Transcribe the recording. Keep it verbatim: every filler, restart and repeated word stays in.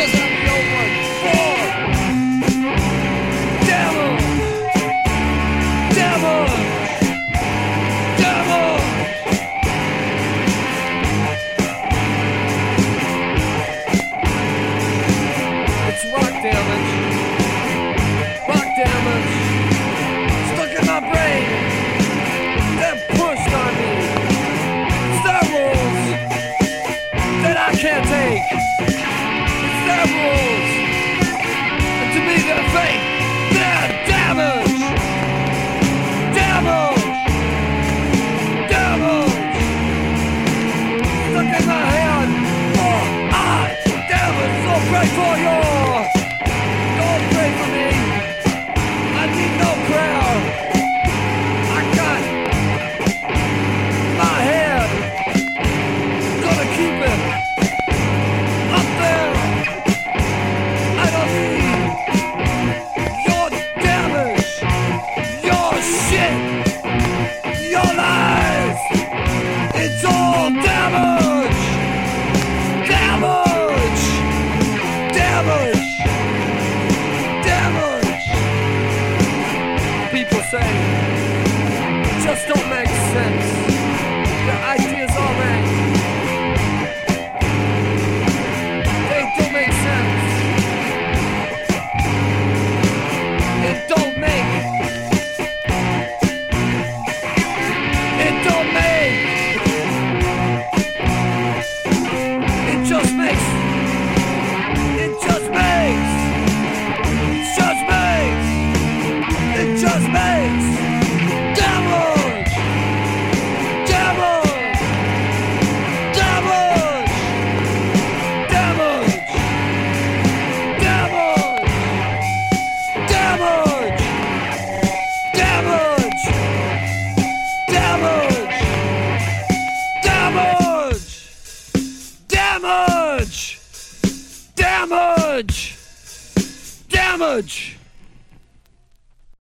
just like the old one. Four. Devil. Devil. Devil. It's rock damage. Rock damage. Stuck in my brain. Then pushed on me. Star rules that I can't take. It's their rules. And to me they're fake. They're damage. Damage. Damage. Stuck in my head. Oh, I, damage. So pray for you. Don't pray for me. I need no prayer. I got my head. Gonna keep it up there. I don't need your damage, your shit, your lies. It's all damage, damage, damage, damage. People say it just don't make sense. The ideas all right. They don't make sense. It don't make. It don't make. It just makes. It just makes. It just makes. It just makes. Damage. Damage. Damage. Damage. Damage. Damage. Damage. Damage. Damage. Damage. Damage. Damage.